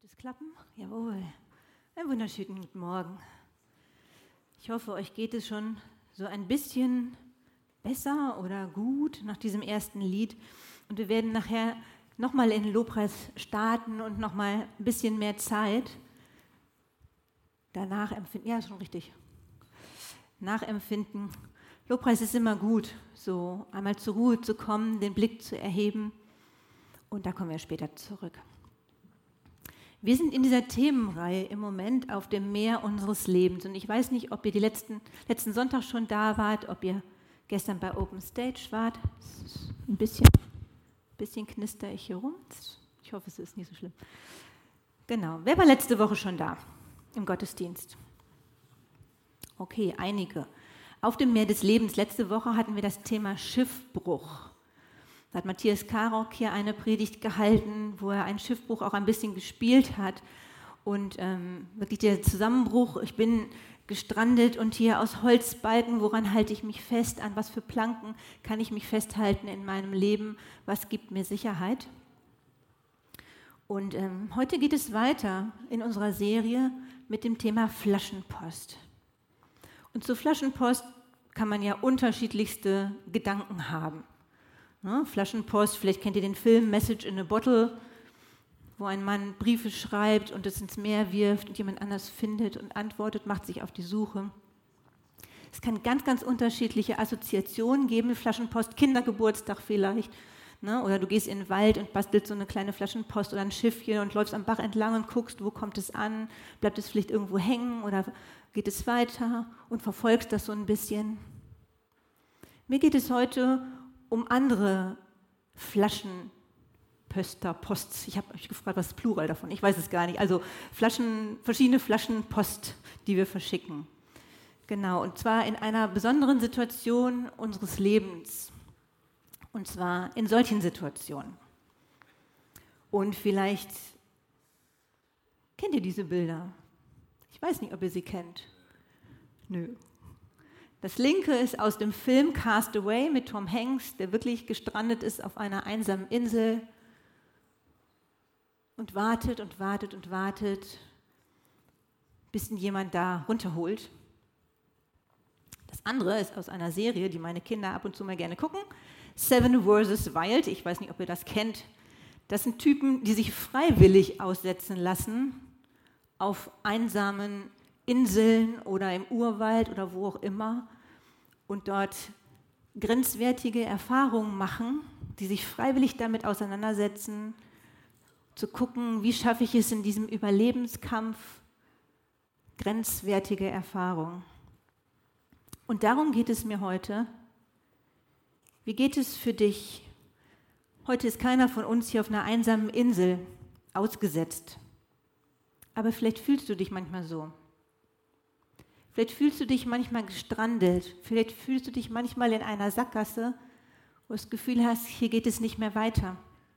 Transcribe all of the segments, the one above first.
Sollte es klappen? Jawohl. Einen wunderschönen guten Morgen. Ich hoffe, euch geht es schon so ein bisschen besser oder gut nach diesem ersten Lied. Und wir werden nachher nochmal in den Lobpreis starten und nochmal ein bisschen mehr Zeit danach empfinden. Ja, ist schon richtig. Nachempfinden. Lobpreis ist immer gut, so einmal zur Ruhe zu kommen, den Blick zu erheben. Und da kommen wir später zurück. Wir sind in dieser Themenreihe im Moment auf dem Meer unseres Lebens. Und ich weiß nicht, ob ihr letzten Sonntag schon da wart, ob ihr gestern bei Open Stage wart. Es ist ein bisschen knister ich hier rum. Ich hoffe, es ist nicht so schlimm. Genau. Wer war letzte Woche schon da im Gottesdienst? Okay, einige. Auf dem Meer des Lebens. Letzte Woche hatten wir das Thema Schiffbruch. Da hat Matthias Karok hier eine Predigt gehalten, wo er einen Schiffbruch auch ein bisschen gespielt hat. Und wirklich der Zusammenbruch, ich bin gestrandet und hier aus Holzbalken, woran halte ich mich fest, an was für Planken kann ich mich festhalten in meinem Leben, was gibt mir Sicherheit. Und heute geht es weiter in unserer Serie mit dem Thema Flaschenpost. Und zur Flaschenpost kann man ja unterschiedlichste Gedanken haben. Ne, Flaschenpost, vielleicht kennt ihr den Film Message in a Bottle, wo ein Mann Briefe schreibt und es ins Meer wirft und jemand anders findet und antwortet, macht sich auf die Suche. Es kann ganz, ganz unterschiedliche Assoziationen geben, Flaschenpost, Kindergeburtstag vielleicht. Ne, oder du gehst in den Wald und bastelst so eine kleine Flaschenpost oder ein Schiffchen und läufst am Bach entlang und guckst, wo kommt es an, bleibt es vielleicht irgendwo hängen oder geht es weiter und verfolgst das so ein bisschen. Mir geht es heute um andere Flaschenposts. Ich habe euch gefragt, was ist Plural davon? Ich weiß es gar nicht. Also verschiedene Flaschen Post, die wir verschicken. Genau, und zwar in einer besonderen Situation unseres Lebens. Und zwar in solchen Situationen. Und vielleicht kennt ihr diese Bilder. Ich weiß nicht, ob ihr sie kennt. Nö. Das linke ist aus dem Film Cast Away mit Tom Hanks, der wirklich gestrandet ist auf einer einsamen Insel und wartet und wartet und wartet, bis ihn jemand da runterholt. Das andere ist aus einer Serie, die meine Kinder ab und zu mal gerne gucken, Seven vs. Wild. Ich weiß nicht, ob ihr das kennt. Das sind Typen, die sich freiwillig aussetzen lassen auf einsamen Inseln oder im Urwald oder wo auch immer und dort grenzwertige Erfahrungen machen, die sich freiwillig damit auseinandersetzen, zu gucken, wie schaffe ich es in diesem Überlebenskampf, grenzwertige Erfahrungen. Und darum geht es mir heute. Wie geht es für dich? Heute ist keiner von uns hier auf einer einsamen Insel ausgesetzt. Aber vielleicht fühlst du dich manchmal so. Vielleicht fühlst du dich manchmal gestrandet. Vielleicht fühlst du dich manchmal in einer Sackgasse, wo du das Gefühl hast, hier geht es nicht mehr weiter.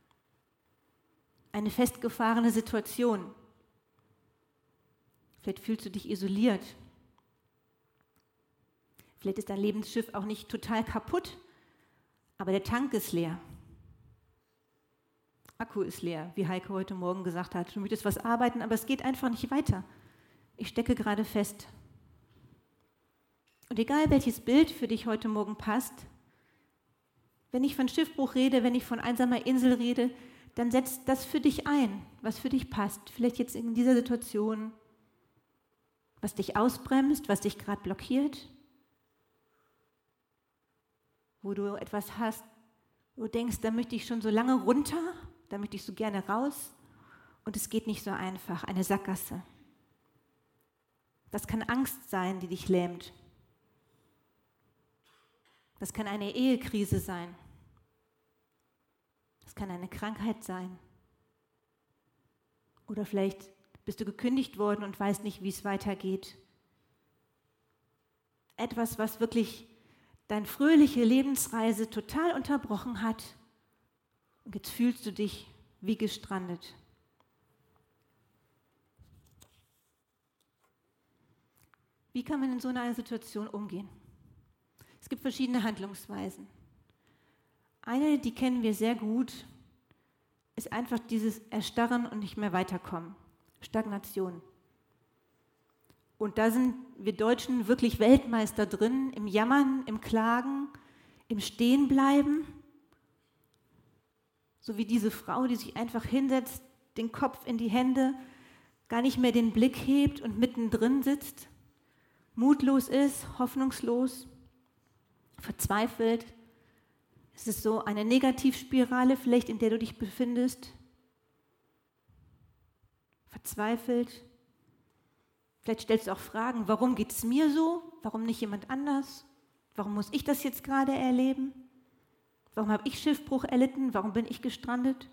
Eine festgefahrene Situation. Vielleicht fühlst du dich isoliert. Vielleicht ist dein Lebensschiff auch nicht total kaputt, aber der Tank ist leer. Akku ist leer, wie Heike heute Morgen gesagt hat. Du möchtest was arbeiten, aber es geht einfach nicht weiter. Ich stecke gerade fest. Und egal, welches Bild für dich heute Morgen passt, wenn ich von Schiffbruch rede, wenn ich von einsamer Insel rede, dann setz das für dich ein, was für dich passt. Vielleicht jetzt in dieser Situation, was dich ausbremst, was dich gerade blockiert, wo du etwas hast, wo du denkst, da möchte ich schon so lange runter, da möchte ich so gerne raus und es geht nicht so einfach, eine Sackgasse. Das kann Angst sein, die dich lähmt. Das kann eine Ehekrise sein. Das kann eine Krankheit sein. Oder vielleicht bist du gekündigt worden und weißt nicht, wie es weitergeht. Etwas, was wirklich deine fröhliche Lebensreise total unterbrochen hat. Und jetzt fühlst du dich wie gestrandet. Wie kann man in so einer Situation umgehen? Es gibt verschiedene Handlungsweisen. Eine, die kennen wir sehr gut, ist einfach dieses Erstarren und nicht mehr weiterkommen. Stagnation. Und da sind wir Deutschen wirklich Weltmeister drin, im Jammern, im Klagen, im Stehenbleiben. So wie diese Frau, die sich einfach hinsetzt, den Kopf in die Hände, gar nicht mehr den Blick hebt und mittendrin sitzt, mutlos ist, hoffnungslos, verzweifelt. Es ist so eine Negativspirale vielleicht, in der du dich befindest. Verzweifelt. Vielleicht stellst du auch Fragen, warum geht es mir so? Warum nicht jemand anders? Warum muss ich das jetzt gerade erleben? Warum habe ich Schiffbruch erlitten? Warum bin ich gestrandet?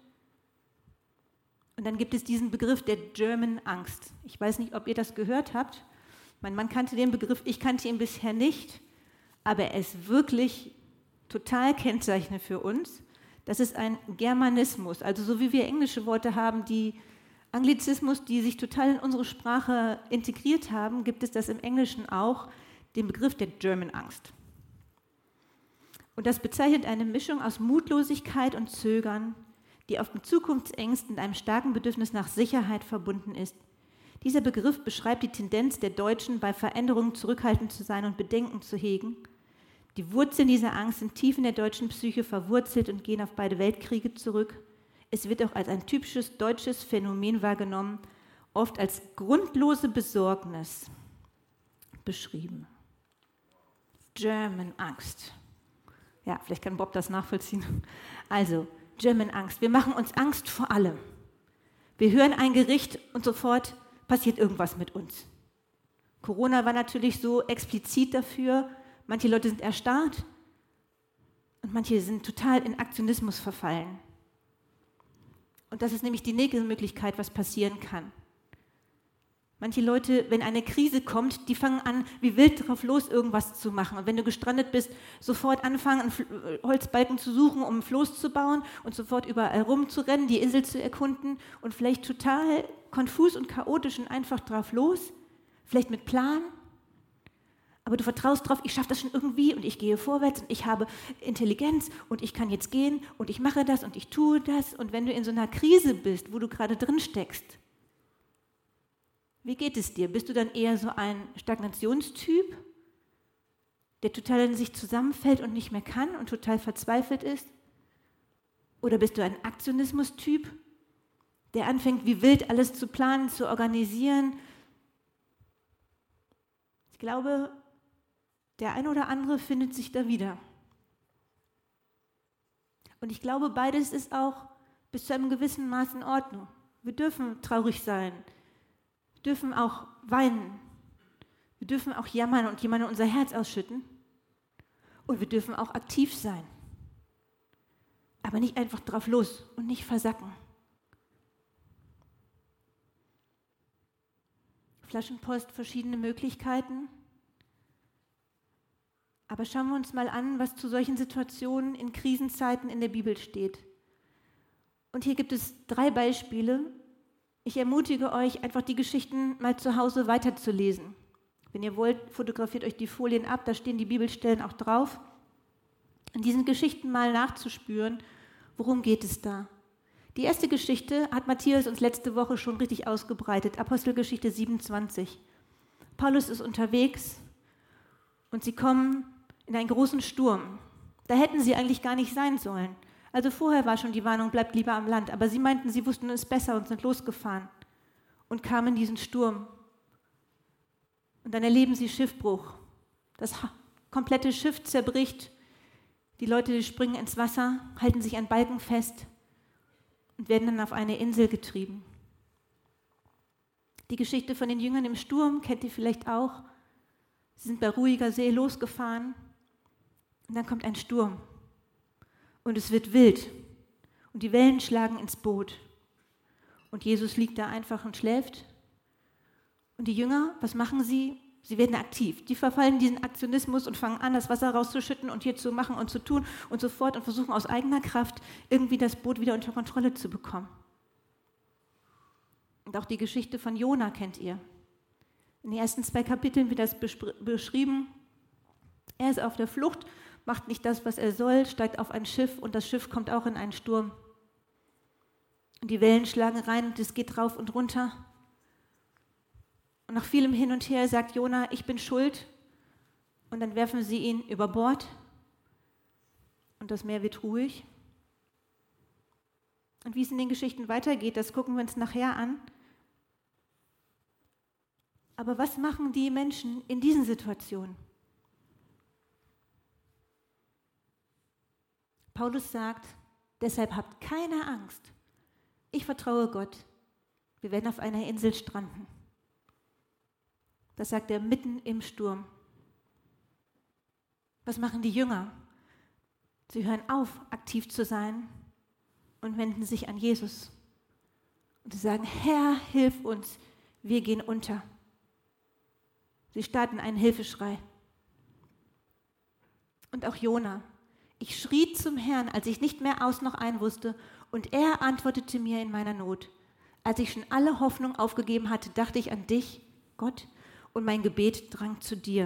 Und dann gibt es diesen Begriff der German Angst. Ich weiß nicht, ob ihr das gehört habt. Mein Mann kannte den Begriff, ich kannte ihn bisher nicht, aber er ist wirklich total kennzeichnend für uns. Das ist ein Germanismus, also so wie wir englische Worte haben, die Anglizismus, die sich total in unsere Sprache integriert haben, gibt es das im Englischen auch, den Begriff der German Angst. Und das bezeichnet eine Mischung aus Mutlosigkeit und Zögern, die oft mit Zukunftsängsten und einem starken Bedürfnis nach Sicherheit verbunden ist. Dieser Begriff beschreibt die Tendenz der Deutschen, bei Veränderungen zurückhaltend zu sein und Bedenken zu hegen. Die Wurzeln dieser Angst sind tief in der deutschen Psyche verwurzelt und gehen auf beide Weltkriege zurück. Es wird auch als ein typisches deutsches Phänomen wahrgenommen, oft als grundlose Besorgnis beschrieben. German Angst. Ja, vielleicht kann Bob das nachvollziehen. Also, German Angst. Wir machen uns Angst vor allem. Wir hören ein Gericht und sofort passiert irgendwas mit uns. Corona war natürlich so explizit dafür. Manche Leute sind erstarrt und manche sind total in Aktionismus verfallen. Und das ist nämlich die nächste Möglichkeit, was passieren kann. Manche Leute, wenn eine Krise kommt, die fangen an, wie wild drauf los, irgendwas zu machen. Und wenn du gestrandet bist, sofort anfangen, einen Holzbalken zu suchen, um ein Floß zu bauen und sofort überall rumzurennen, die Insel zu erkunden und vielleicht total konfus und chaotisch und einfach drauf los, vielleicht mit Plan. Aber du vertraust drauf, ich schaffe das schon irgendwie und ich gehe vorwärts und ich habe Intelligenz und ich kann jetzt gehen und ich mache das und ich tue das. Und wenn du in so einer Krise bist, wo du gerade drin steckst, wie geht es dir? Bist du dann eher so ein Stagnationstyp, der total in sich zusammenfällt und nicht mehr kann und total verzweifelt ist? Oder bist du ein Aktionismus-Typ, der anfängt, wie wild alles zu planen, zu organisieren? Ich glaube, der ein oder andere findet sich da wieder. Und ich glaube, beides ist auch bis zu einem gewissen Maß in Ordnung. Wir dürfen traurig sein. Wir dürfen auch weinen. Wir dürfen auch jammern und jemandem unser Herz ausschütten. Und wir dürfen auch aktiv sein. Aber nicht einfach drauf los und nicht versacken. Flaschenpost, verschiedene Möglichkeiten. Aber schauen wir uns mal an, was zu solchen Situationen in Krisenzeiten in der Bibel steht. Und hier gibt es 3 Beispiele. Ich ermutige euch, einfach die Geschichten mal zu Hause weiterzulesen. Wenn ihr wollt, fotografiert euch die Folien ab, da stehen die Bibelstellen auch drauf. In diesen Geschichten mal nachzuspüren, worum geht es da. Die erste Geschichte hat Matthias uns letzte Woche schon richtig ausgebreitet, Apostelgeschichte 27. Paulus ist unterwegs und sie kommen in einen großen Sturm. Da hätten sie eigentlich gar nicht sein sollen. Also vorher war schon die Warnung, bleibt lieber am Land. Aber sie meinten, sie wussten es besser und sind losgefahren und kamen in diesen Sturm. Und dann erleben sie Schiffbruch. Das komplette Schiff zerbricht. Die Leute springen ins Wasser, halten sich an Balken fest und werden dann auf eine Insel getrieben. Die Geschichte von den Jüngern im Sturm kennt ihr vielleicht auch. Sie sind bei ruhiger See losgefahren und dann kommt ein Sturm. Und es wird wild und die Wellen schlagen ins Boot. Und Jesus liegt da einfach und schläft. Und die Jünger, was machen sie? Sie werden aktiv. Die verfallen in diesen Aktionismus und fangen an, das Wasser rauszuschütten und hier zu machen und zu tun und so fort und versuchen aus eigener Kraft irgendwie das Boot wieder unter Kontrolle zu bekommen. Und auch die Geschichte von Jona kennt ihr. In den ersten 2 Kapiteln wird das beschrieben. Er ist auf der Flucht, macht nicht das, was er soll, steigt auf ein Schiff und das Schiff kommt auch in einen Sturm. Und die Wellen schlagen rein und es geht rauf und runter. Und nach vielem Hin und Her sagt Jona, ich bin schuld. Und dann werfen sie ihn über Bord. Und das Meer wird ruhig. Und wie es in den Geschichten weitergeht, das gucken wir uns nachher an. Aber was machen die Menschen in diesen Situationen? Paulus sagt, deshalb habt keine Angst. Ich vertraue Gott. Wir werden auf einer Insel stranden. Das sagt er mitten im Sturm. Was machen die Jünger? Sie hören auf, aktiv zu sein und wenden sich an Jesus. Und sie sagen, Herr, hilf uns, wir gehen unter. Sie starten einen Hilfeschrei. Und auch Jona. Ich schrie zum Herrn, als ich nicht mehr aus noch ein wusste, und er antwortete mir in meiner Not. Als ich schon alle Hoffnung aufgegeben hatte, dachte ich an dich, Gott, und mein Gebet drang zu dir.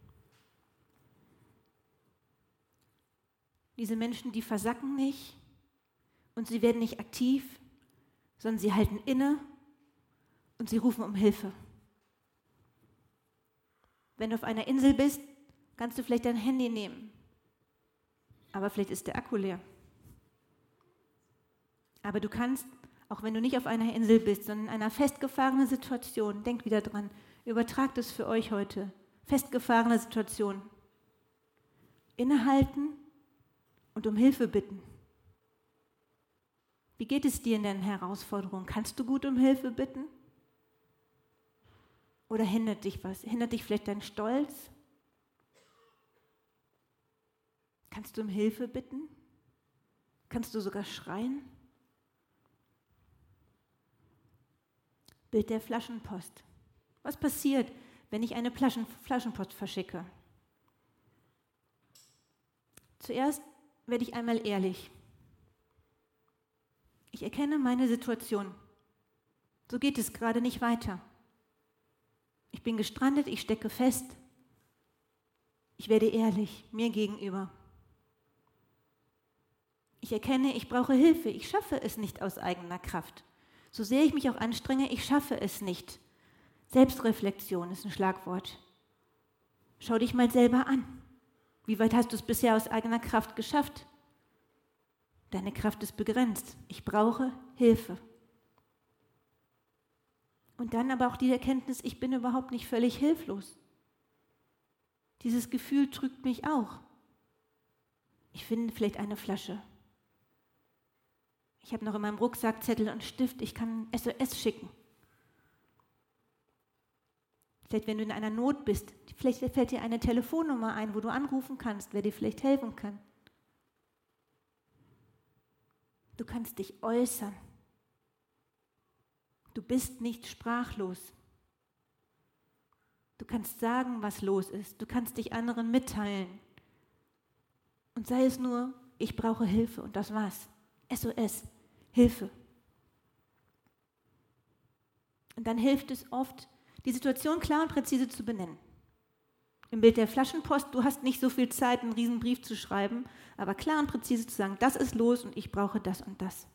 Diese Menschen, die versacken nicht und sie werden nicht aktiv, sondern sie halten inne und sie rufen um Hilfe. Wenn du auf einer Insel bist, kannst du vielleicht dein Handy nehmen, aber vielleicht ist der Akku leer. Aber du kannst, auch wenn du nicht auf einer Insel bist, sondern in einer festgefahrenen Situation, denkt wieder dran, übertragt es für euch heute, festgefahrene Situation, innehalten und um Hilfe bitten. Wie geht es dir in deinen Herausforderungen? Kannst du gut um Hilfe bitten? Oder hindert dich was? Hindert dich vielleicht dein Stolz? Kannst du um Hilfe bitten? Kannst du sogar schreien? Bild der Flaschenpost. Was passiert, wenn ich eine Flaschenpost verschicke? Zuerst werde ich einmal ehrlich. Ich erkenne meine Situation. So geht es gerade nicht weiter. Ich bin gestrandet, ich stecke fest. Ich werde ehrlich mir gegenüber. Ich erkenne, ich brauche Hilfe. Ich schaffe es nicht aus eigener Kraft. So sehr ich mich auch anstrenge, ich schaffe es nicht. Selbstreflexion ist ein Schlagwort. Schau dich mal selber an. Wie weit hast du es bisher aus eigener Kraft geschafft? Deine Kraft ist begrenzt. Ich brauche Hilfe. Und dann aber auch die Erkenntnis, ich bin überhaupt nicht völlig hilflos. Dieses Gefühl trügt mich auch. Ich finde vielleicht eine Flasche. Ich habe noch in meinem Rucksack Zettel und Stift. Ich kann SOS schicken. Vielleicht, wenn du in einer Not bist, vielleicht fällt dir eine Telefonnummer ein, wo du anrufen kannst, wer dir vielleicht helfen kann. Du kannst dich äußern. Du bist nicht sprachlos. Du kannst sagen, was los ist. Du kannst dich anderen mitteilen. Und sei es nur, ich brauche Hilfe und das war's. SOS, Hilfe. Und dann hilft es oft, die Situation klar und präzise zu benennen. Im Bild der Flaschenpost, du hast nicht so viel Zeit, einen riesen Brief zu schreiben, aber klar und präzise zu sagen, das ist los und ich brauche das und das.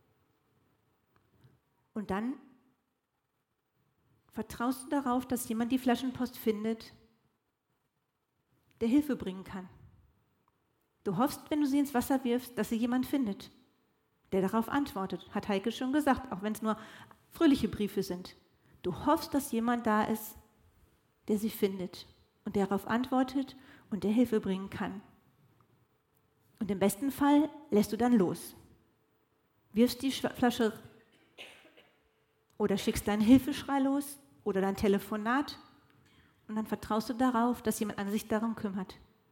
Und dann vertraust du darauf, dass jemand die Flaschenpost findet, der Hilfe bringen kann. Du hoffst, wenn du sie ins Wasser wirfst, dass sie jemand findet, der darauf antwortet. Hat Heike schon gesagt, auch wenn es nur fröhliche Briefe sind. Du hoffst, dass jemand da ist, der sie findet und der darauf antwortet und der Hilfe bringen kann. Und im besten Fall lässt du dann los. Wirfst die Flasche oder schickst deinen Hilfeschrei los oder dein Telefonat und dann vertraust du darauf, dass jemand sich darum kümmert.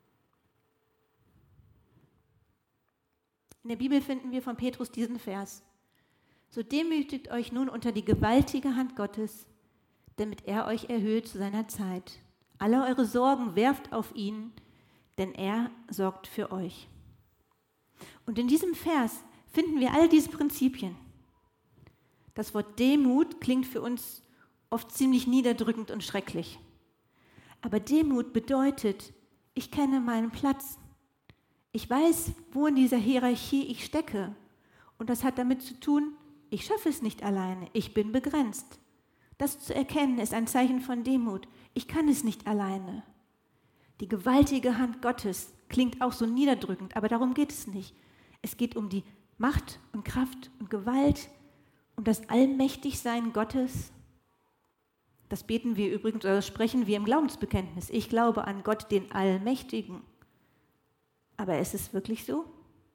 In der Bibel finden wir von Petrus diesen Vers. So demütigt euch nun unter die gewaltige Hand Gottes, damit er euch erhöht zu seiner Zeit. Alle eure Sorgen werft auf ihn, denn er sorgt für euch. Und in diesem Vers finden wir all diese Prinzipien. Das Wort Demut klingt für uns oft ziemlich niederdrückend und schrecklich. Aber Demut bedeutet, ich kenne meinen Platz. Ich weiß, wo in dieser Hierarchie ich stecke. Und das hat damit zu tun, ich schaffe es nicht alleine, ich bin begrenzt. Das zu erkennen ist ein Zeichen von Demut. Ich kann es nicht alleine. Die gewaltige Hand Gottes klingt auch so niederdrückend, aber darum geht es nicht. Es geht um die Macht und Kraft und Gewalt, um das Allmächtigsein Gottes. Das beten wir übrigens, oder das sprechen wir im Glaubensbekenntnis. Ich glaube an Gott, den Allmächtigen. Aber ist es wirklich so?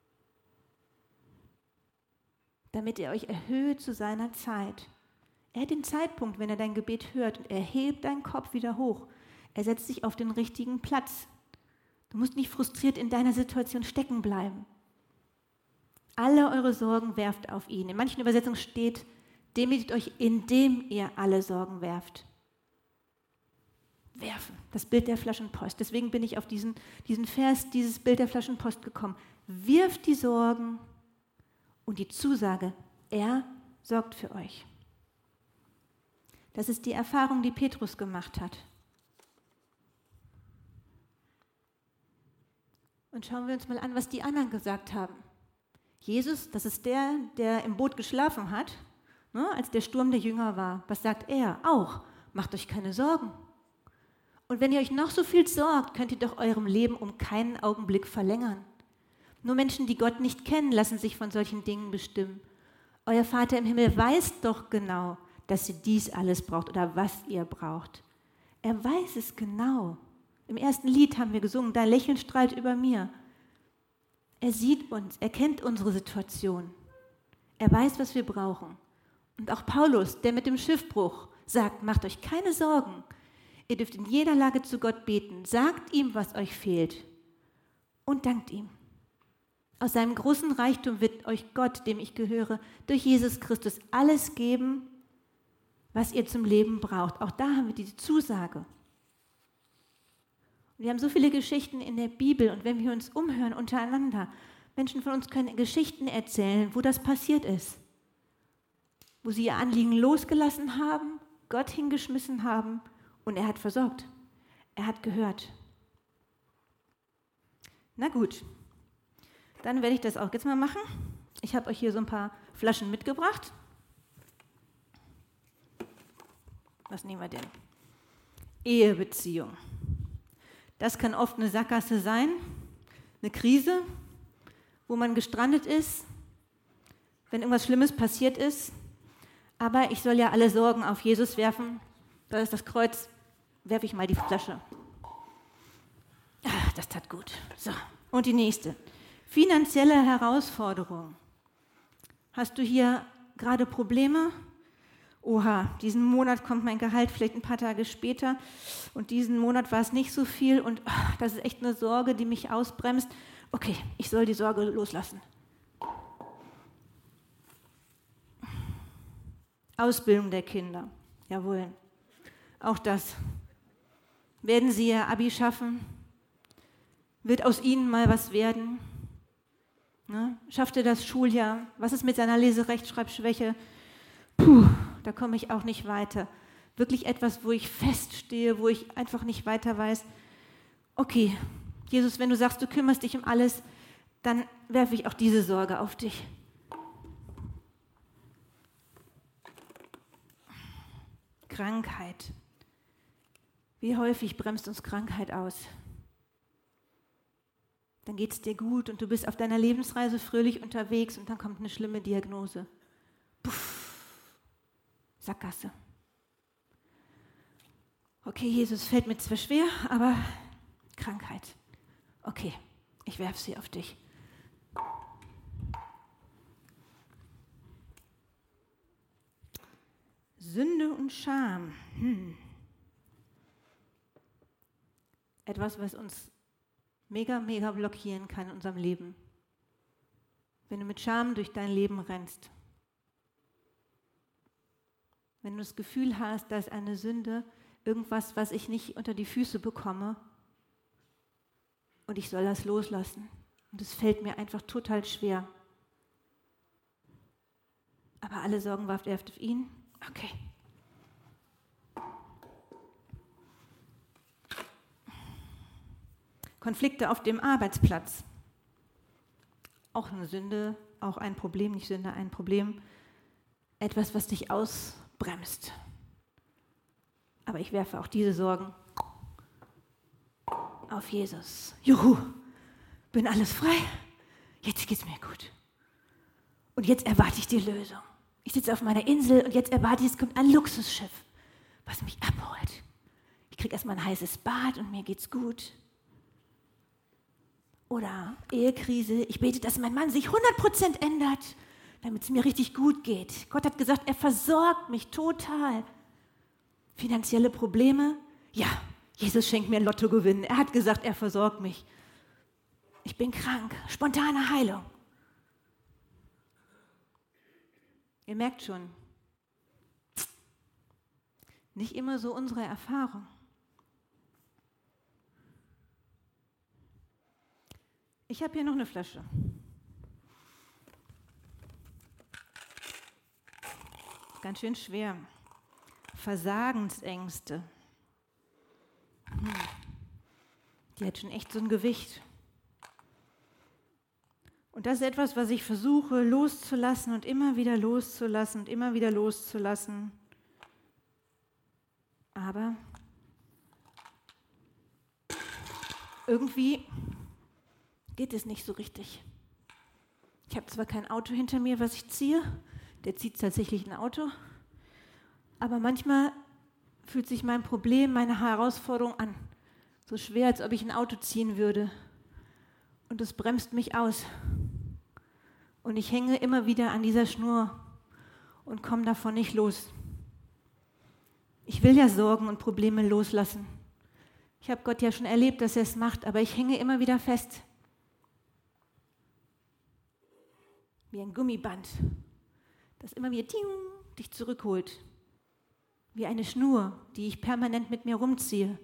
Damit er euch erhöht zu seiner Zeit. Er hat den Zeitpunkt, wenn er dein Gebet hört, und er hebt deinen Kopf wieder hoch. Er setzt sich auf den richtigen Platz. Du musst nicht frustriert in deiner Situation stecken bleiben. Alle eure Sorgen werft auf ihn. In manchen Übersetzungen steht, demütigt euch, indem ihr alle Sorgen werft. Werfen, das Bild der Flaschenpost. Deswegen bin ich auf diesen Vers, dieses Bild der Flaschenpost gekommen. Wirft die Sorgen und die Zusage, er sorgt für euch. Das ist die Erfahrung, die Petrus gemacht hat. Und schauen wir uns mal an, was die anderen gesagt haben. Jesus, das ist der im Boot geschlafen hat, ne, als der Sturm der Jünger war. Was sagt er? Auch, macht euch keine Sorgen. Und wenn ihr euch noch so viel sorgt, könnt ihr doch eurem Leben um keinen Augenblick verlängern. Nur Menschen, die Gott nicht kennen, lassen sich von solchen Dingen bestimmen. Euer Vater im Himmel weiß doch genau, dass ihr dies alles braucht oder was ihr braucht. Er weiß es genau. Im ersten Lied haben wir gesungen, dein Lächeln strahlt über mir. Er sieht uns, er kennt unsere Situation. Er weiß, was wir brauchen. Und auch Paulus, der mit dem Schiffbruch sagt, macht euch keine Sorgen. Ihr dürft in jeder Lage zu Gott beten. Sagt ihm, was euch fehlt. Und dankt ihm. Aus seinem großen Reichtum wird euch Gott, dem ich gehöre, durch Jesus Christus alles geben, was ihr zum Leben braucht. Auch da haben wir diese Zusage. Wir haben so viele Geschichten in der Bibel und wenn wir uns umhören untereinander, Menschen von uns können Geschichten erzählen, wo das passiert ist. Wo sie ihr Anliegen losgelassen haben, Gott hingeschmissen haben und er hat versorgt. Er hat gehört. Na gut, dann werde ich das auch jetzt mal machen. Ich habe euch hier so ein paar Flaschen mitgebracht. Was nehmen wir denn? Ehebeziehung. Das kann oft eine Sackgasse sein, eine Krise, wo man gestrandet ist, wenn irgendwas Schlimmes passiert ist. Aber ich soll ja alle Sorgen auf Jesus werfen. Da ist das Kreuz, werfe ich mal die Flasche. Ach, das tat gut. So, und die nächste. Finanzielle Herausforderung. Hast du hier gerade Probleme? Oha, diesen Monat kommt mein Gehalt vielleicht ein paar Tage später und diesen Monat war es nicht so viel und das ist echt eine Sorge, die mich ausbremst. Okay, ich soll die Sorge loslassen. Ausbildung der Kinder, jawohl, auch das. Werden sie ihr Abi schaffen? Wird aus ihnen mal was werden? Ne? Schafft er das Schuljahr? Was ist mit seiner Leserechtschreibschwäche? Puh. Da komme ich auch nicht weiter. Wirklich etwas, wo ich feststehe, wo ich einfach nicht weiter weiß. Okay, Jesus, wenn du sagst, du kümmerst dich um alles, dann werfe ich auch diese Sorge auf dich. Krankheit. Wie häufig bremst uns Krankheit aus? Dann geht es dir gut und du bist auf deiner Lebensreise fröhlich unterwegs und dann kommt eine schlimme Diagnose. Puff. Sackgasse. Okay, Jesus, fällt mir zwar schwer, aber Krankheit. Okay, ich werfe sie auf dich. Sünde und Scham. Etwas, was uns mega blockieren kann in unserem Leben. Wenn du mit Scham durch dein Leben rennst. Wenn du das Gefühl hast, da ist eine Sünde, irgendwas, was ich nicht unter die Füße bekomme und ich soll das loslassen. Und es fällt mir einfach total schwer. Aber alle Sorgen werft er auf ihn? Okay. Konflikte auf dem Arbeitsplatz. Auch eine Sünde, auch ein Problem, nicht Sünde, ein Problem. Etwas, was dich ausbremst. Aber ich werfe auch diese Sorgen auf Jesus. Juhu, bin alles frei. Jetzt geht's mir gut. Und jetzt erwarte ich die Lösung. Ich sitze auf meiner Insel und jetzt erwarte ich, es kommt ein Luxusschiff, was mich abholt. Ich kriege erstmal ein heißes Bad und mir geht's gut. Oder Ehekrise, ich bete, dass mein Mann sich 100% ändert, damit es mir richtig gut geht. Gott hat gesagt, er versorgt mich total. Finanzielle Probleme? Ja, Jesus schenkt mir einen Lottogewinn. Er hat gesagt, er versorgt mich. Ich bin krank, spontane Heilung. Ihr merkt schon, nicht immer so unsere Erfahrung. Ich habe hier noch eine Flasche. Ganz schön schwer. Versagensängste. Die hat schon echt so ein Gewicht. Und das ist etwas, was ich versuche loszulassen und immer wieder loszulassen und immer wieder loszulassen. Aber irgendwie geht es nicht so richtig. Ich habe zwar kein Auto hinter mir, was ich ziehe, der zieht tatsächlich ein Auto, aber manchmal fühlt sich mein Problem, meine Herausforderung an. So schwer, als ob ich ein Auto ziehen würde. Und es bremst mich aus. Und ich hänge immer wieder an dieser Schnur und komme davon nicht los. Ich will ja Sorgen und Probleme loslassen. Ich habe Gott ja schon erlebt, dass er es macht, aber ich hänge immer wieder fest. Wie ein Gummiband, das immer wieder dich zurückholt. Wie eine Schnur, die ich permanent mit mir rumziehe.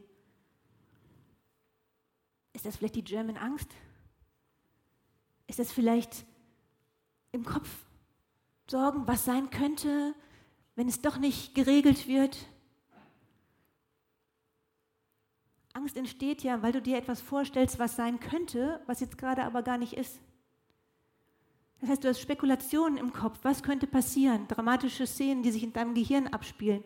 Ist das vielleicht die German Angst? Ist das vielleicht im Kopf Sorgen, was sein könnte, wenn es doch nicht geregelt wird? Angst entsteht ja, weil du dir etwas vorstellst, was sein könnte, was jetzt gerade aber gar nicht ist. Das heißt, du hast Spekulationen im Kopf. Was könnte passieren? Dramatische Szenen, die sich in deinem Gehirn abspielen.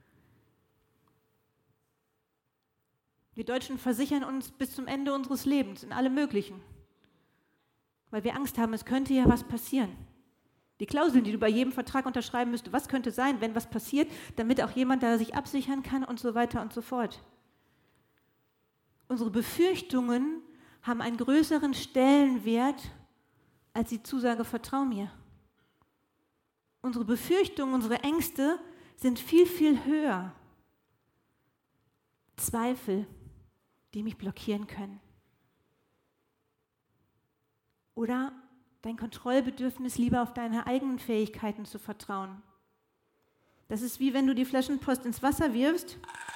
Wir Deutschen versichern uns bis zum Ende unseres Lebens in allem Möglichen. Weil wir Angst haben, es könnte ja was passieren. Die Klauseln, die du bei jedem Vertrag unterschreiben müsstest, was könnte sein, wenn was passiert, damit auch jemand da sich absichern kann und so weiter und so fort. Unsere Befürchtungen haben einen größeren Stellenwert als die Zusage, vertrau mir. Unsere Befürchtungen, unsere Ängste sind viel, viel höher. Zweifel, die mich blockieren können. Oder dein Kontrollbedürfnis, lieber auf deine eigenen Fähigkeiten zu vertrauen. Das ist wie wenn du die Flaschenpost ins Wasser wirfst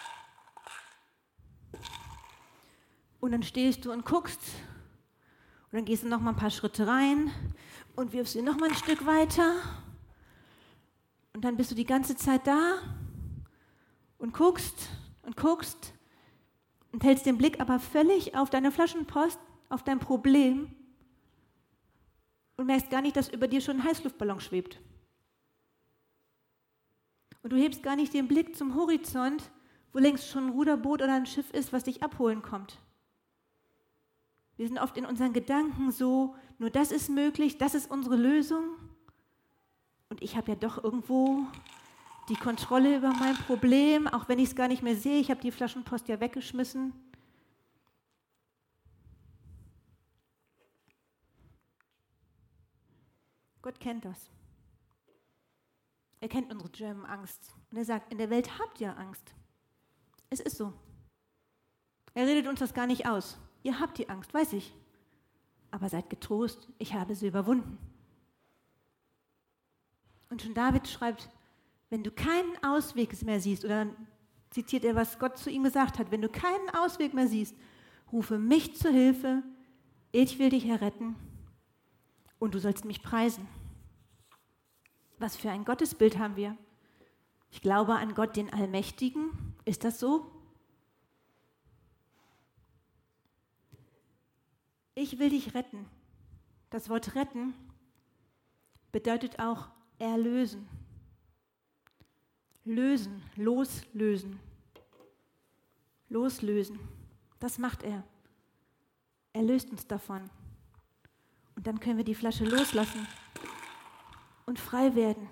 und dann stehst du und guckst und dann gehst du noch mal ein paar Schritte rein und wirfst sie noch mal ein Stück weiter und dann bist du die ganze Zeit da und guckst und hältst den Blick aber völlig auf deine Flaschenpost, auf dein Problem und merkst gar nicht, dass über dir schon ein Heißluftballon schwebt. Und du hebst gar nicht den Blick zum Horizont, wo längst schon ein Ruderboot oder ein Schiff ist, was dich abholen kommt. Wir sind oft in unseren Gedanken so, nur das ist möglich, das ist unsere Lösung. Und ich habe ja doch irgendwo die Kontrolle über mein Problem, auch wenn ich es gar nicht mehr sehe. Ich habe die Flaschenpost ja weggeschmissen. Gott kennt das. Er kennt unsere German Angst. Und er sagt, in der Welt habt ihr Angst. Es ist so. Er redet uns das gar nicht aus. Ihr habt die Angst, weiß ich. Aber seid getrost, ich habe sie überwunden. Und schon David schreibt, wenn du keinen Ausweg mehr siehst, oder dann zitiert er, was Gott zu ihm gesagt hat, wenn du keinen Ausweg mehr siehst, rufe mich zur Hilfe, ich will dich erretten und du sollst mich preisen. Was für ein Gottesbild haben wir? Ich glaube an Gott, den Allmächtigen. Ist das so? Ich will dich retten. Das Wort retten bedeutet auch erlösen. Lösen, loslösen. loslösen. Das macht er. Er löst uns davon. Und dann können wir die Flasche loslassen und frei werden.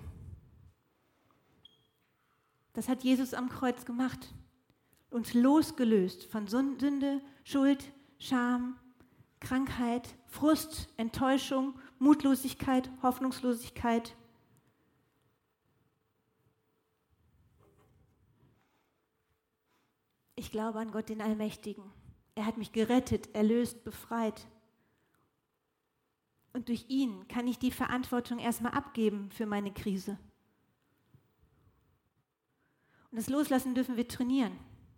Das hat Jesus am Kreuz gemacht. Uns losgelöst von Sünde, Schuld, Scham, Krankheit, Frust, Enttäuschung, Mutlosigkeit, Hoffnungslosigkeit. Ich glaube an Gott, den Allmächtigen. Er hat mich gerettet, erlöst, befreit. Und durch ihn kann ich die Verantwortung erstmal abgeben für meine Krise. Und das Loslassen dürfen wir trainieren.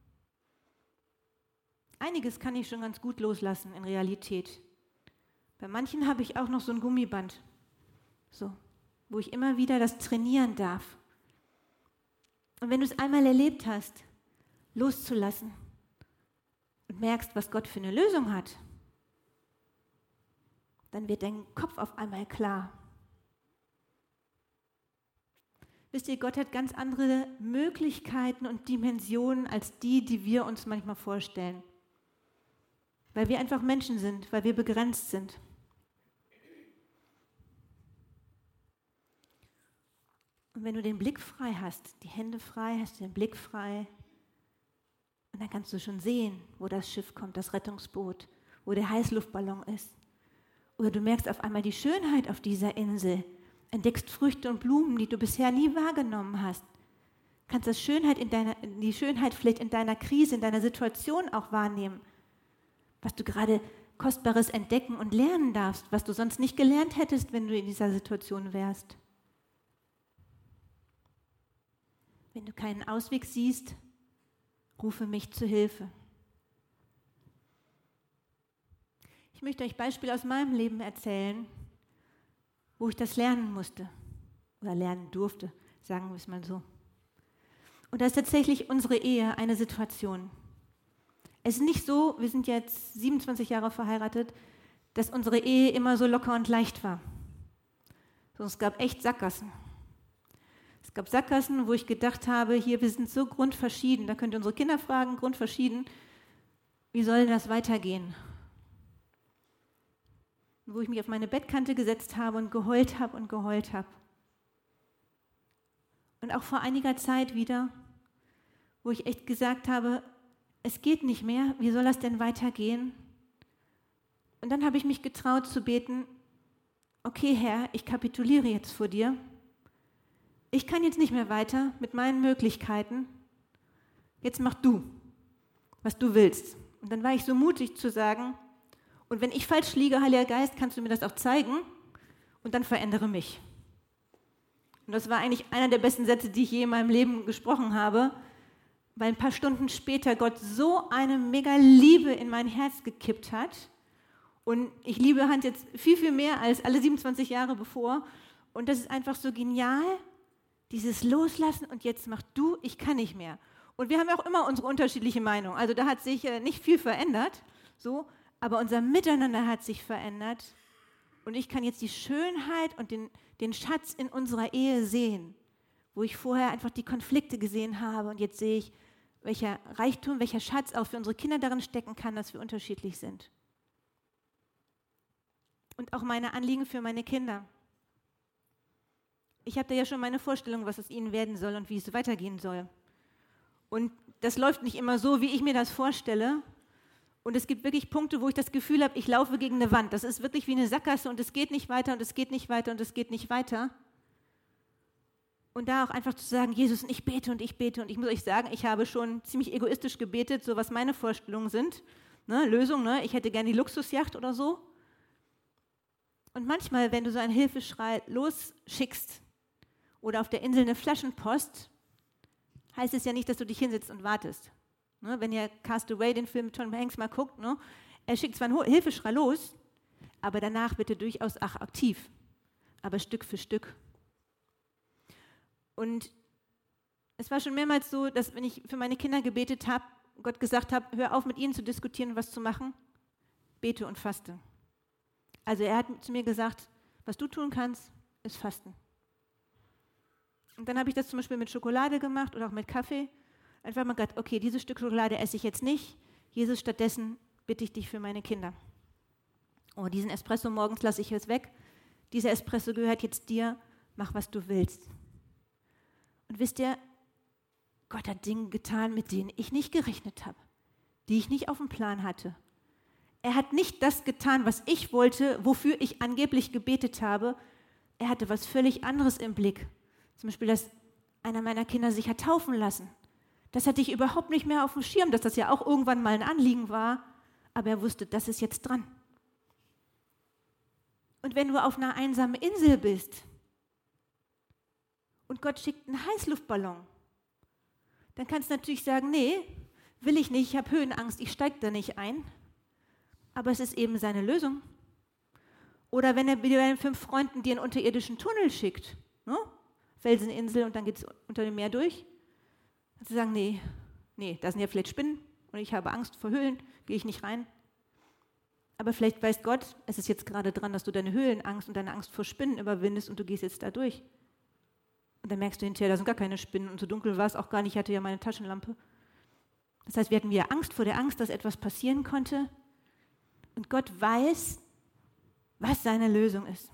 Einiges kann ich schon ganz gut loslassen in Realität. Bei manchen habe ich auch noch so ein Gummiband, so, wo ich immer wieder das trainieren darf. Und wenn du es einmal erlebt hast, loszulassen und merkst, was Gott für eine Lösung hat, dann wird dein Kopf auf einmal klar. Wisst ihr, Gott hat ganz andere Möglichkeiten und Dimensionen als die wir uns manchmal vorstellen. Weil wir einfach Menschen sind, weil wir begrenzt sind. Und wenn du den Blick frei hast, die Hände frei, hast du den Blick frei, und dann kannst du schon sehen, wo das Schiff kommt, das Rettungsboot, wo der Heißluftballon ist. Oder du merkst auf einmal die Schönheit auf dieser Insel, entdeckst Früchte und Blumen, die du bisher nie wahrgenommen hast. Kannst die Schönheit vielleicht in deiner Krise, in deiner Situation auch wahrnehmen. Was du gerade Kostbares entdecken und lernen darfst, was du sonst nicht gelernt hättest, wenn du in dieser Situation wärst. Wenn du keinen Ausweg siehst, rufe mich zu Hilfe. Ich möchte euch Beispiele aus meinem Leben erzählen, wo ich das lernen musste oder lernen durfte, sagen wir es mal so. Und da ist tatsächlich unsere Ehe eine Situation. Es ist nicht so, wir sind jetzt 27 Jahre verheiratet, dass unsere Ehe immer so locker und leicht war. Sondern es gab echt Sackgassen. Es gab Sackgassen, wo ich gedacht habe, hier, wir sind so grundverschieden, da könnt ihr unsere Kinder fragen, grundverschieden, wie soll denn das weitergehen? Wo ich mich auf meine Bettkante gesetzt habe und geheult habe und geheult habe. Und auch vor einiger Zeit wieder, wo ich echt gesagt habe, es geht nicht mehr, wie soll das denn weitergehen? Und dann habe ich mich getraut zu beten, okay Herr, ich kapituliere jetzt vor dir. Ich kann jetzt nicht mehr weiter mit meinen Möglichkeiten. Jetzt mach du, was du willst. Und dann war ich so mutig zu sagen, und wenn ich falsch liege, Heiliger Geist, kannst du mir das auch zeigen und dann verändere mich. Und das war eigentlich einer der besten Sätze, die ich je in meinem Leben gesprochen habe, weil ein paar Stunden später Gott so eine mega Liebe in mein Herz gekippt hat. Und ich liebe Hans jetzt viel, viel mehr als alle 27 Jahre bevor. Und das ist einfach so genial, dieses Loslassen und jetzt mach du, ich kann nicht mehr. Und wir haben ja auch immer unsere unterschiedliche Meinung. Also da hat sich nicht viel verändert, so, aber unser Miteinander hat sich verändert. Und ich kann jetzt die Schönheit und den Schatz in unserer Ehe sehen, wo ich vorher einfach die Konflikte gesehen habe. Und jetzt sehe ich, welcher Reichtum, welcher Schatz auch für unsere Kinder darin stecken kann, dass wir unterschiedlich sind. Und auch meine Anliegen für meine Kinder. Ich habe da ja schon meine Vorstellung, was aus ihnen werden soll und wie es weitergehen soll. Und das läuft nicht immer so, wie ich mir das vorstelle. Und es gibt wirklich Punkte, wo ich das Gefühl habe, ich laufe gegen eine Wand. Das ist wirklich wie eine Sackgasse und es geht nicht weiter und es geht nicht weiter und es geht nicht weiter. Und da auch einfach zu sagen, Jesus, ich bete und ich bete. Und ich muss euch sagen, ich habe schon ziemlich egoistisch gebetet, so was meine Vorstellungen sind. Lösung, ich hätte gerne die Luxusjacht oder so. Und manchmal, wenn du so einen Hilfeschrei losschickst oder auf der Insel eine Flaschenpost, heißt es ja nicht, dass du dich hinsetzt und wartest. Wenn ihr Cast Away, den Film mit Tom Hanks mal guckt, er schickt zwar einen Hilfeschrei los, aber danach bitte durchaus auch aktiv, aber Stück für Stück. Und es war schon mehrmals so, dass wenn ich für meine Kinder gebetet habe, Gott gesagt habe, hör auf mit ihnen zu diskutieren und was zu machen, bete und faste. Also er hat zu mir gesagt, was du tun kannst, ist Fasten. Und dann habe ich das zum Beispiel mit Schokolade gemacht oder auch mit Kaffee. Einfach mal gesagt, okay, dieses Stück Schokolade esse ich jetzt nicht. Jesus, stattdessen bitte ich dich für meine Kinder. Oh, diesen Espresso morgens lasse ich jetzt weg. Dieser Espresso gehört jetzt dir. Mach, was du willst. Und wisst ihr, Gott hat Dinge getan, mit denen ich nicht gerechnet habe, die ich nicht auf dem Plan hatte. Er hat nicht das getan, was ich wollte, wofür ich angeblich gebetet habe. Er hatte was völlig anderes im Blick. Zum Beispiel, dass einer meiner Kinder sich hat taufen lassen. Das hatte ich überhaupt nicht mehr auf dem Schirm, dass das ja auch irgendwann mal ein Anliegen war. Aber er wusste, das ist jetzt dran. Und wenn du auf einer einsamen Insel bist und Gott schickt einen Heißluftballon, dann kannst du natürlich sagen, nee, will ich nicht, ich habe Höhenangst, ich steige da nicht ein. Aber es ist eben seine Lösung. Oder wenn er mit seinen 5 Freunden dir einen unterirdischen Tunnel schickt, ne? Felseninsel und dann geht es unter dem Meer durch. Und sie sagen, nee, da sind ja vielleicht Spinnen und ich habe Angst vor Höhlen, gehe ich nicht rein. Aber vielleicht weiß Gott, es ist jetzt gerade dran, dass du deine Höhlenangst und deine Angst vor Spinnen überwindest und du gehst jetzt da durch. Und dann merkst du hinterher, da sind gar keine Spinnen und so dunkel war es auch gar nicht, ich hatte ja meine Taschenlampe. Das heißt, wir hatten wieder Angst vor der Angst, dass etwas passieren konnte. Und Gott weiß, was seine Lösung ist.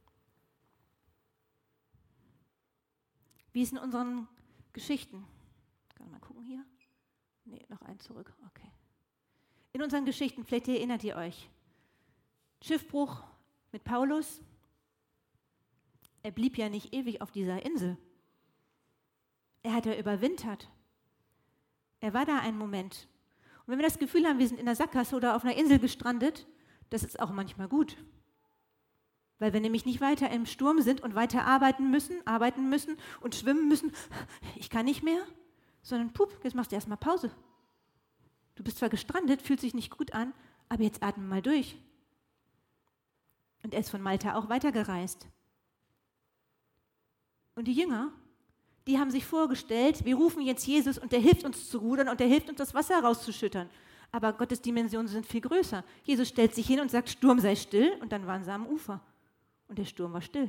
Wie ist in unseren Geschichten? Kann ich mal gucken hier? Nee, noch einen zurück. Okay. In unseren Geschichten, vielleicht erinnert ihr euch. Schiffbruch mit Paulus. Er blieb ja nicht ewig auf dieser Insel. Er hat ja überwintert. Er war da einen Moment. Und wenn wir das Gefühl haben, wir sind in der Sackgasse oder auf einer Insel gestrandet, das ist auch manchmal gut. Weil wir nämlich nicht weiter im Sturm sind und weiter arbeiten müssen und schwimmen müssen. Ich kann nicht mehr, sondern jetzt machst du erstmal Pause. Du bist zwar gestrandet, fühlt sich nicht gut an, aber jetzt atme mal durch. Und er ist von Malta auch weitergereist. Und die Jünger, die haben sich vorgestellt, wir rufen jetzt Jesus und der hilft uns zu rudern und der hilft uns, das Wasser rauszuschüttern. Aber Gottes Dimensionen sind viel größer. Jesus stellt sich hin und sagt, Sturm sei still, und dann waren sie am Ufer. Und der Sturm war still.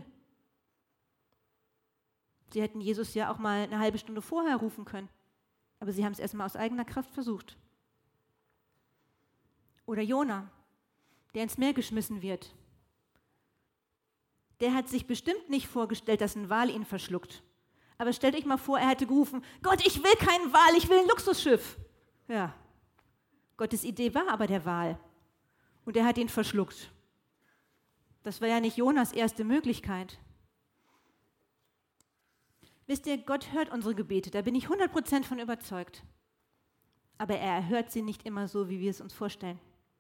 Sie hätten Jesus ja auch mal eine halbe Stunde vorher rufen können. Aber sie haben es erstmal aus eigener Kraft versucht. Oder Jona, der ins Meer geschmissen wird. Der hat sich bestimmt nicht vorgestellt, dass ein Wal ihn verschluckt. Aber stellt euch mal vor, er hätte gerufen, Gott, ich will keinen Wal, ich will ein Luxusschiff. Ja, Gottes Idee war aber der Wal. Und er hat ihn verschluckt. Das war ja nicht Jonas erste Möglichkeit. Wisst ihr, Gott hört unsere Gebete, da bin ich 100% von überzeugt. Aber er erhört sie nicht immer so, wie wir es uns vorstellen.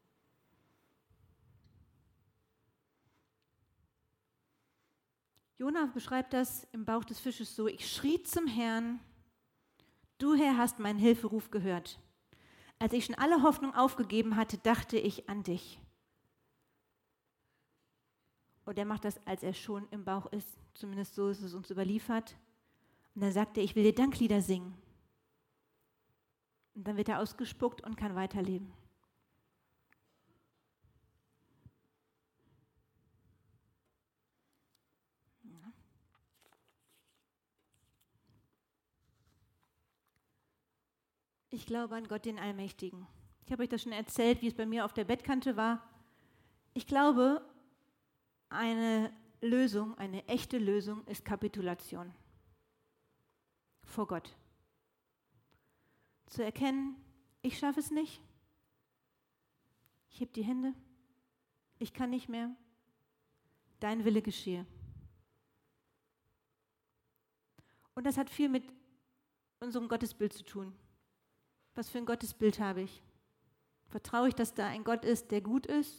Jona beschreibt das im Bauch des Fisches so, ich schrie zum Herrn, du Herr hast meinen Hilferuf gehört. Als ich schon alle Hoffnung aufgegeben hatte, dachte ich an dich. Und er macht das, als er schon im Bauch ist, zumindest so ist es uns überliefert. Und dann sagt er, ich will dir Danklieder singen. Und dann wird er ausgespuckt und kann weiterleben. Ja. Ich glaube an Gott, den Allmächtigen. Ich habe euch das schon erzählt, wie es bei mir auf der Bettkante war. Ich glaube, eine Lösung, eine echte Lösung ist Kapitulation vor Gott. Zu erkennen, ich schaffe es nicht, ich heb die Hände, ich kann nicht mehr, dein Wille geschehe. Und das hat viel mit unserem Gottesbild zu tun. Was für ein Gottesbild habe ich? Vertraue ich, dass da ein Gott ist, der gut ist?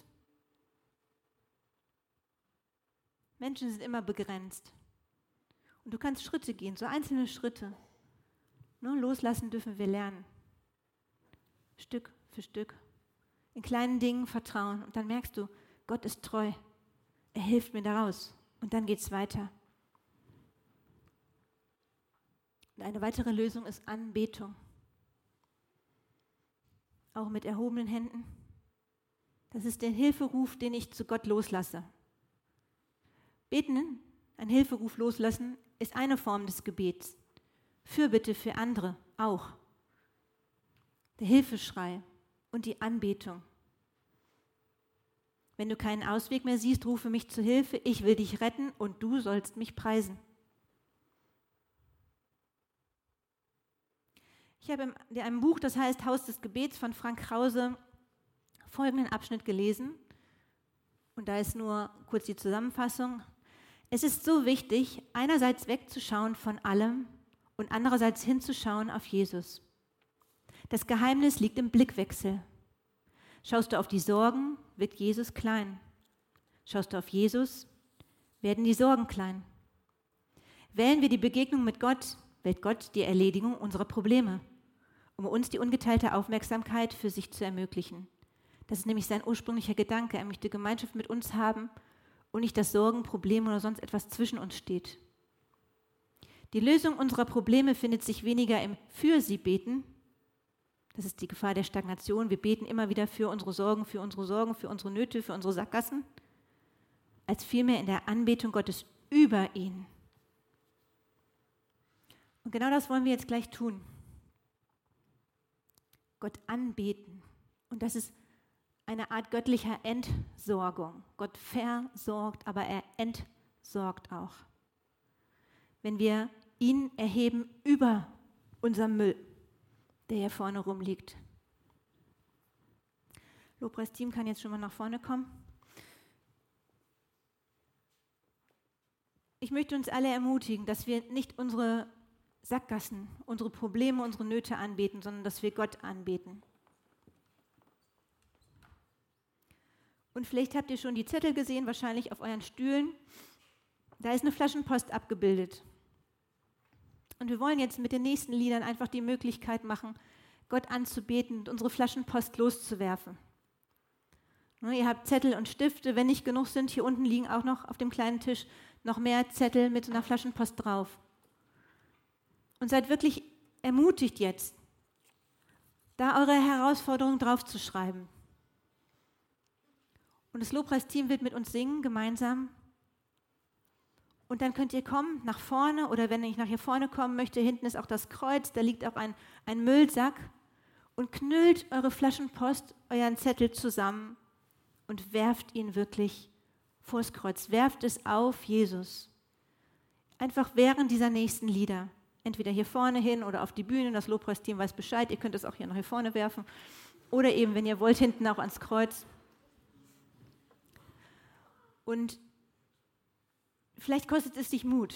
Menschen sind immer begrenzt. Und du kannst Schritte gehen, so einzelne Schritte. Nur loslassen dürfen wir lernen. Stück für Stück. In kleinen Dingen vertrauen. Und dann merkst du, Gott ist treu. Er hilft mir daraus. Und dann geht es weiter. Und eine weitere Lösung ist Anbetung. Auch mit erhobenen Händen. Das ist der Hilferuf, den ich zu Gott loslasse. Beten, ein Hilferuf loslassen, ist eine Form des Gebets. Fürbitte für andere auch. der Hilfeschrei und die Anbetung. Wenn du keinen Ausweg mehr siehst, rufe mich zu Hilfe, ich will dich retten und du sollst mich preisen. Ich habe in einem Buch, das heißt Haus des Gebets von Frank Krause, folgenden Abschnitt gelesen. Und da ist nur kurz die Zusammenfassung. Es ist so wichtig, einerseits wegzuschauen von allem und andererseits hinzuschauen auf Jesus. Das Geheimnis liegt im Blickwechsel. Schaust du auf die Sorgen, wird Jesus klein. Schaust du auf Jesus, werden die Sorgen klein. Wählen wir die Begegnung mit Gott, wählt Gott die Erledigung unserer Probleme, um uns die ungeteilte Aufmerksamkeit für sich zu ermöglichen. Das ist nämlich sein ursprünglicher Gedanke. Er möchte Gemeinschaft mit uns haben und nicht, dass Sorgen, Probleme oder sonst etwas zwischen uns steht. Die Lösung unserer Probleme findet sich weniger im Für sie beten. Das ist die Gefahr der Stagnation. Wir beten immer wieder für unsere Sorgen, für unsere Nöte, für unsere Sackgassen, als vielmehr in der Anbetung Gottes über ihn. Und genau das wollen wir jetzt gleich tun. Gott anbeten. Und das ist eine Art göttlicher Entsorgung. Gott versorgt, aber er entsorgt auch. Wenn wir ihn erheben über unserem Müll, der hier vorne rumliegt. Lobpreisteam kann jetzt schon mal nach vorne kommen. Ich möchte uns alle ermutigen, dass wir nicht unsere Sackgassen, unsere Probleme, unsere Nöte anbeten, sondern dass wir Gott anbeten. Und vielleicht habt ihr schon die Zettel gesehen, wahrscheinlich auf euren Stühlen. Da ist eine Flaschenpost abgebildet. Und wir wollen jetzt mit den nächsten Liedern einfach die Möglichkeit machen, Gott anzubeten und unsere Flaschenpost loszuwerfen. Ihr habt Zettel und Stifte, wenn nicht genug sind, hier unten liegen auch noch auf dem kleinen Tisch noch mehr Zettel mit so einer Flaschenpost drauf. Und seid wirklich ermutigt jetzt, da eure Herausforderungen draufzuschreiben. Und das Lobpreisteam wird mit uns singen, gemeinsam. Und dann könnt ihr kommen, nach vorne, oder wenn ich nach hier vorne kommen möchte, hinten ist auch das Kreuz, da liegt auch ein Müllsack. Und knüllt eure Flaschenpost, euren Zettel zusammen und werft ihn wirklich vors Kreuz. Werft es auf Jesus. Einfach während dieser nächsten Lieder. Entweder hier vorne hin oder auf die Bühne, das Lobpreisteam weiß Bescheid, ihr könnt es auch hier nach hier vorne werfen. Oder eben, wenn ihr wollt, hinten auch ans Kreuz. Und vielleicht kostet es dich Mut.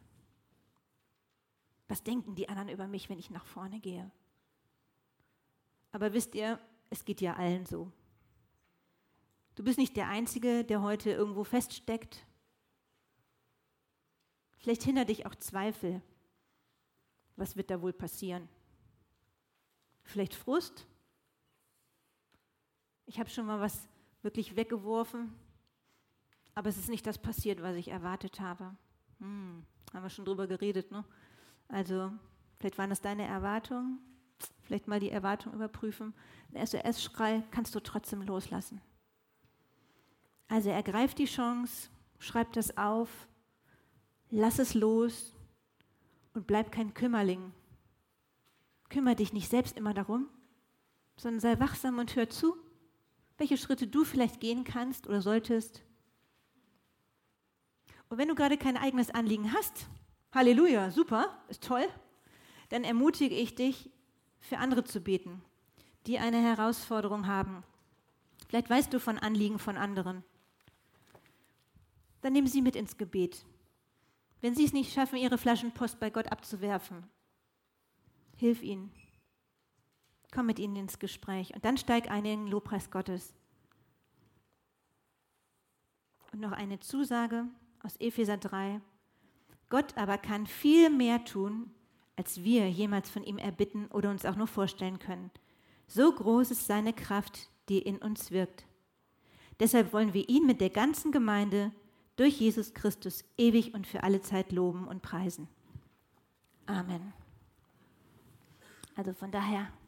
Was denken die anderen über mich, wenn ich nach vorne gehe? Aber wisst ihr, es geht ja allen so. Du bist nicht der Einzige, der heute irgendwo feststeckt. Vielleicht hindert dich auch Zweifel. Was wird da wohl passieren? Vielleicht Frust? Ich habe schon mal was wirklich weggeworfen, aber es ist nicht das passiert, was ich erwartet habe. Haben wir schon drüber geredet, ne? Also, vielleicht waren das deine Erwartungen. Vielleicht mal die Erwartung überprüfen. Ein SOS-Schrei kannst du trotzdem loslassen. Also ergreif die Chance, schreib das auf, lass es los und bleib kein Kümmerling. Kümmere dich nicht selbst immer darum, sondern sei wachsam und hör zu, welche Schritte du vielleicht gehen kannst oder solltest. Und wenn du gerade kein eigenes Anliegen hast, Halleluja, super, ist toll, dann ermutige ich dich, für andere zu beten, die eine Herausforderung haben. Vielleicht weißt du von Anliegen von anderen. Dann nimm sie mit ins Gebet. Wenn sie es nicht schaffen, ihre Flaschenpost bei Gott abzuwerfen, hilf ihnen. Komm mit ihnen ins Gespräch und dann steig ein in den Lobpreis Gottes. Und noch eine Zusage aus Epheser 3. Gott aber kann viel mehr tun, als wir jemals von ihm erbitten oder uns auch nur vorstellen können. So groß ist seine Kraft, die in uns wirkt. Deshalb wollen wir ihn mit der ganzen Gemeinde durch Jesus Christus ewig und für alle Zeit loben und preisen. Amen. Also von daher